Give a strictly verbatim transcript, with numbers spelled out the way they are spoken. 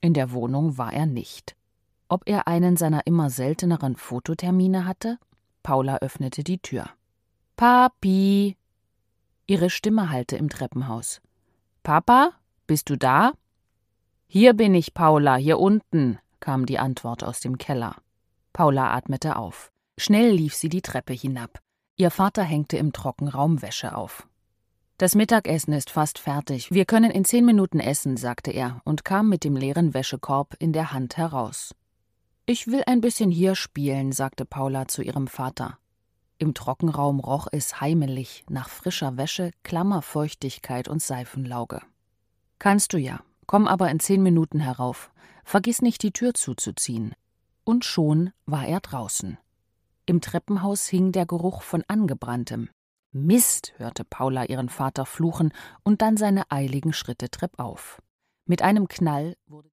In der Wohnung war er nicht. Ob er einen seiner immer selteneren Fototermine hatte? Paula öffnete die Tür. »Papi!« Ihre Stimme hallte im Treppenhaus. »Papa, bist du da?« »Hier bin ich, Paula, hier unten«, kam die Antwort aus dem Keller. Paula atmete auf. Schnell lief sie die Treppe hinab. Ihr Vater hängte im Trockenraum Wäsche auf. »Das Mittagessen ist fast fertig. Wir können in zehn Minuten essen«, sagte er und kam mit dem leeren Wäschekorb in der Hand heraus. »Ich will ein bisschen hier spielen«, sagte Paula zu ihrem Vater. Im Trockenraum roch es heimelig nach frischer Wäsche, Klammerfeuchtigkeit und Seifenlauge. »Kannst du ja, komm aber in zehn Minuten herauf. Vergiss nicht, die Tür zuzuziehen.« Und schon war er draußen. Im Treppenhaus hing der Geruch von Angebranntem. »Mist«, hörte Paula ihren Vater fluchen und dann seine eiligen Schritte treppauf. Mit einem Knall wurde